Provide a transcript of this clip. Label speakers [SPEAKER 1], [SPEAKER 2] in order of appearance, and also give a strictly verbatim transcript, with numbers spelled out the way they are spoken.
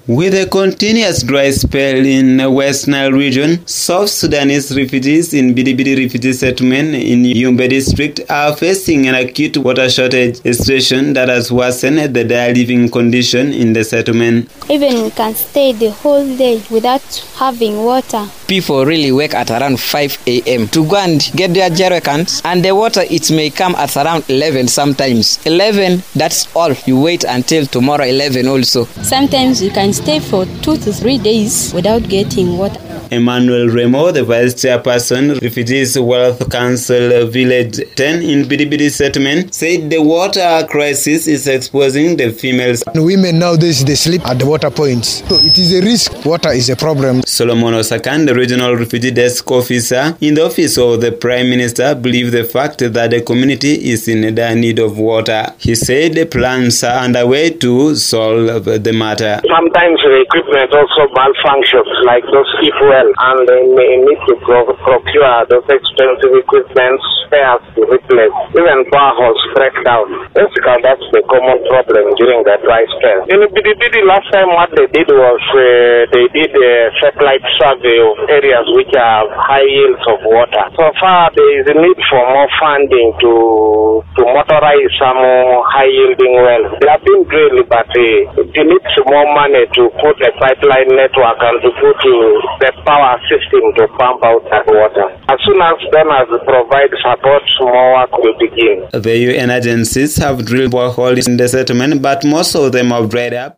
[SPEAKER 1] With a continuous dry spell in the West Nile region, South Sudanese refugees in Bidibidi refugee settlement in Yumbe district are facing an acute water shortage, a situation that has worsened the dire living condition in the settlement.
[SPEAKER 2] Even can stay the whole day without having water.
[SPEAKER 3] People really wake at around five a m to go and get their jerry cans, and the water it may come at around eleven sometimes. eleven, that's all. You wait until tomorrow eleven also.
[SPEAKER 4] Sometimes you can stay for two to three days without getting water.
[SPEAKER 1] Emmanuel Remo, the vice chairperson, Refugees Wealth Council Village ten in Bidibidi settlement, said the water crisis is exposing the females.
[SPEAKER 5] Women nowadays, they sleep at the water points. So it is a risk. Water is a problem.
[SPEAKER 1] Solomon Osakan, the regional refugee desk officer in the office of the Prime Minister, believes the fact that the community is in dire need of water. He said the plans are underway to solve the matter.
[SPEAKER 6] Sometimes the equipment also malfunctions, like those people, and they may need to pro- procure those expensive equipment spares to replace. Even boreholes break down. Basically, that's the common problem during the dry spell. In Bidibidi, last time what they did was uh, they did a satellite survey of areas which have high yields of water. So far, there is a need for more funding to to motorize some high-yielding wells. They have been drilled, but uh, it needs more money to put a pipeline network and to put uh, the power system to pump out that water. As soon as donors provide support, more work will begin.
[SPEAKER 1] The U N agencies have drilled boreholes in the settlement, but most of them have dried up.